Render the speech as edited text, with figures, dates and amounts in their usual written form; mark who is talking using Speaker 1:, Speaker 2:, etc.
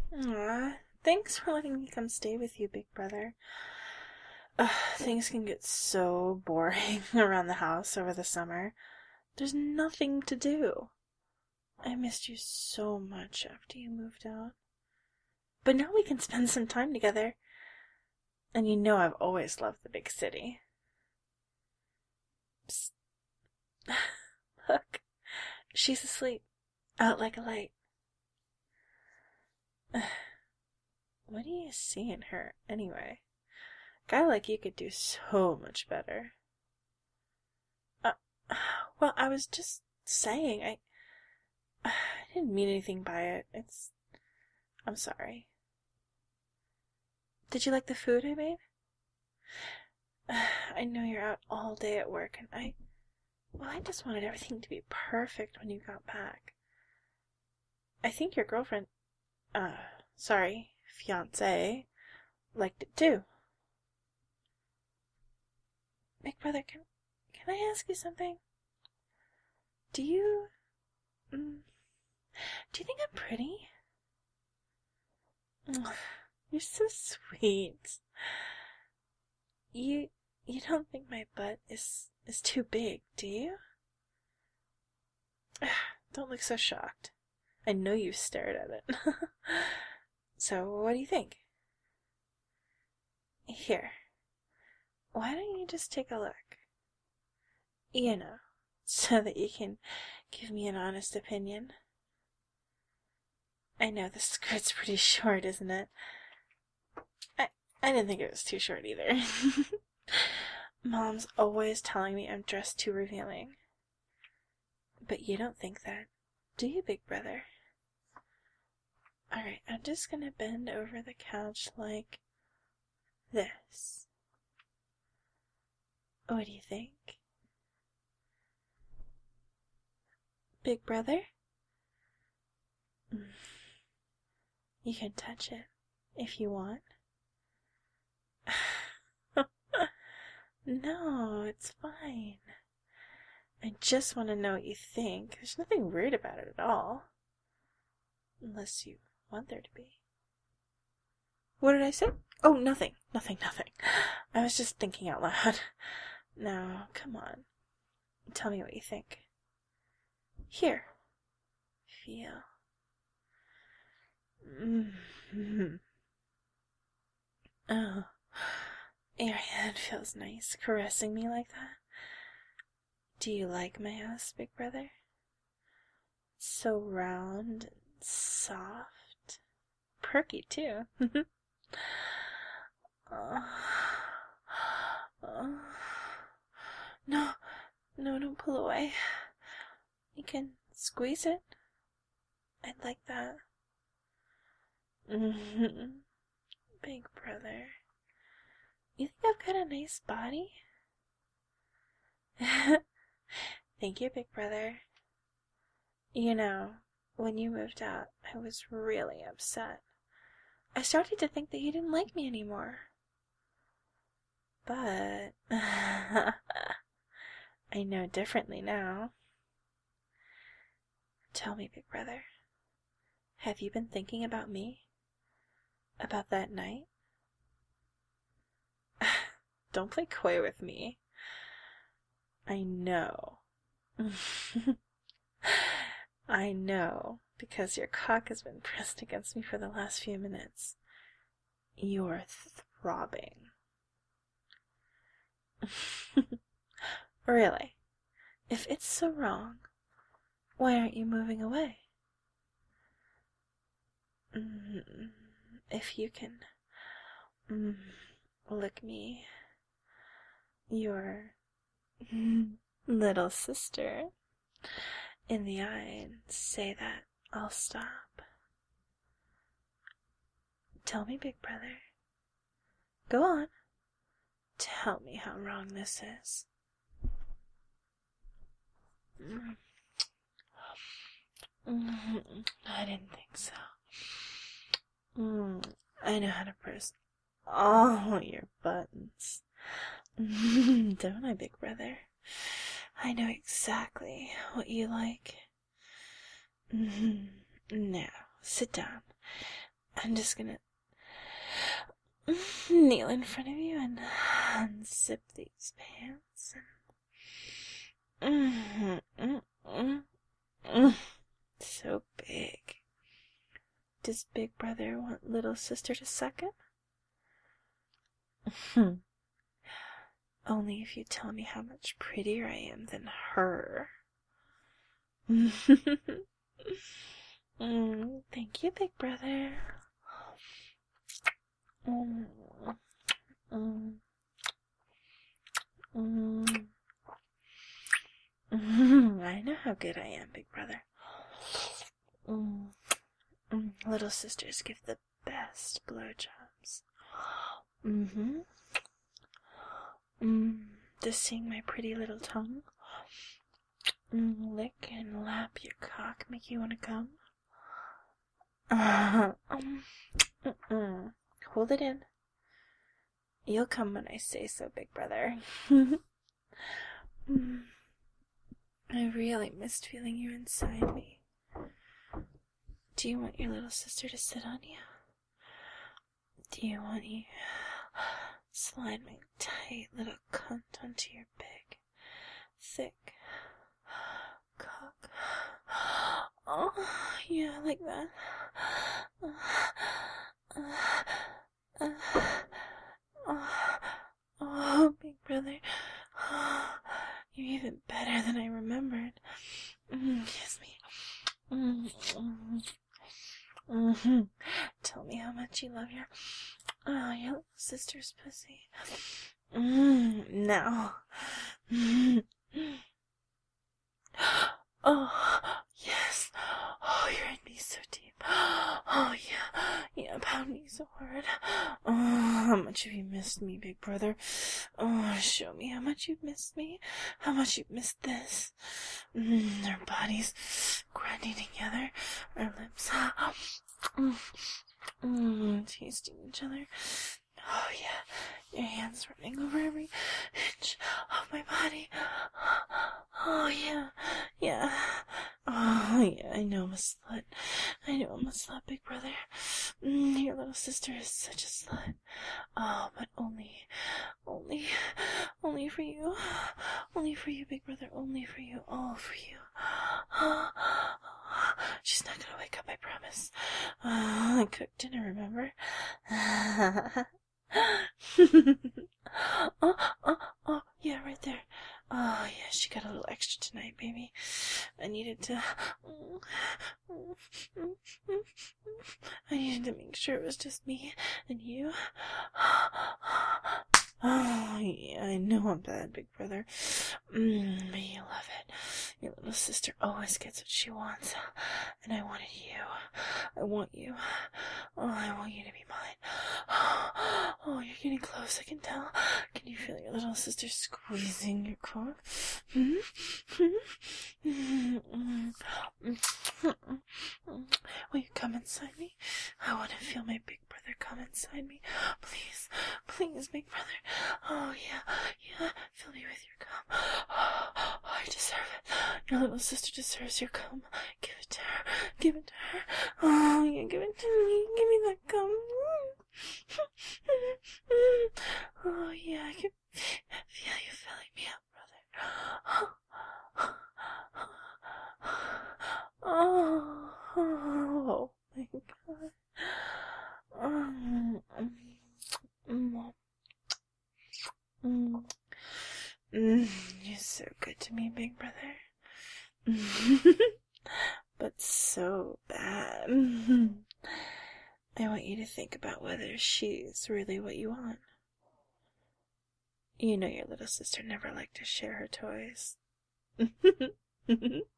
Speaker 1: Aw, thanks for letting me come stay with you, big brother. Things can get so boring around the house over the summer. There's nothing to do. I missed you so much after you moved out. But now we can spend some time together. And you know I've always loved the big city. Psst. Look, she's asleep, out like a light. What do you see in her, anyway? A guy like you could do so much better. Uh, well, I was just saying, I didn't mean anything by it. I'm sorry. Did you like the food I made? I know you're out all day at work, and I just wanted everything to be perfect when you got back. I think your girlfriend, sorry, fiancé, liked it too. Big brother, can I ask you something? Do you, do you think I'm pretty? You're so sweet. You don't think my butt is too big, do you? Don't look so shocked. I know you stared at it. So, what do you think? Here, why don't you just take a look? You know, so that you can give me an honest opinion. I know the skirt's pretty short, isn't it? I didn't think it was too short either. Mom's always telling me I'm dressed too revealing. But you don't think that, do you, big brother? Alright, I'm just gonna bend over the couch like this. What do you think? Big brother? You can touch it if you want. No, it's fine. I just want to know what you think. There's nothing weird about it at all. Unless you want there to be. What did I say? Oh, nothing. Nothing. I was just thinking out loud. Now, come on. Tell me what you think. Here. Feel. Oh. Your hand feels nice caressing me like that. Do you like my ass, big brother? It's so round and soft. Perky, too. No, don't pull away. You can squeeze it. I'd like that. Big brother. You think I've got a nice body? Thank you, big brother. You know, when you moved out, I was really upset. I started to think that you didn't like me anymore. But I know differently now. Tell me, big brother, have you been thinking about me? About that night? Don't play coy with me. I know. I know, because your cock has been pressed against me for the last few minutes. You're throbbing. Really? If it's so wrong, why aren't you moving away? If you can look me, your little sister, in the eye and say that, I'll stop. Tell me, big brother. Go on. Tell me how wrong this is. I didn't think so. I know how to press all your buttons. Don't I, big brother? I know exactly what you like. Now, sit down. I'm just gonna kneel in front of you and unzip these pants. So big. Does Big Brother want little sister to suck him? Only if you tell me how much prettier I am than her. Thank you, Big Brother. I know how good I am, Big Brother. Little sisters give the best blowjobs. Just seeing my pretty little tongue lick and lap your cock make you want to come? Hold it in. You'll come when I say so, Big Brother. I really missed feeling you inside me. Do you want your little sister to sit on you? Do you want you slide my tight little cunt onto your big, thick cock? Oh, yeah, like that. Oh, Big Brother. You're even better than I remembered. Kiss me. Tell me how much you love your little sister's pussy. Now. Oh, yes. Oh, you're in me so deep. Oh, yeah. Yeah, pound me so hard. Oh, how much have you missed me, Big Brother? Oh, show me how much you've missed me. How much you've missed this. Our bodies grinding together. Our lips tasting each other. Oh, yeah. Your hands running over every inch of my body. Oh, yeah. Yeah. Oh, yeah. I know I'm a slut. I know I'm a slut, Big Brother. Your little sister is such a slut. Oh, but only for you. Only for you, Big Brother. Only for you. All for you. She's not gonna wake up, I promise. I cooked dinner, remember? Oh, yeah, right there. Oh, yeah, she got a little extra tonight, baby. I needed to make sure it was just me and you. Oh, yeah, I know I'm bad, Big Brother. But you love it. Your little sister always gets what she wants. And I wanted you. I want you. Oh, I want you to be mine. Oh, you're getting close, I can tell. Can you feel your little sister squeezing your cock? Will you come inside me? I want to feel my Big Brother come inside me. Please, please, Big Brother. Oh, yeah, fill me with your cum. Oh, I deserve it. Your little sister deserves your cum. Give it to her. Give it to her. Oh, yeah, give it to me. Give me that cum. Oh, yeah, I can feel you filling me up, brother. Oh my God. You're so good to me, Big Brother. But so bad. I want you to think about whether she's really what you want. You know your little sister never liked to share her toys.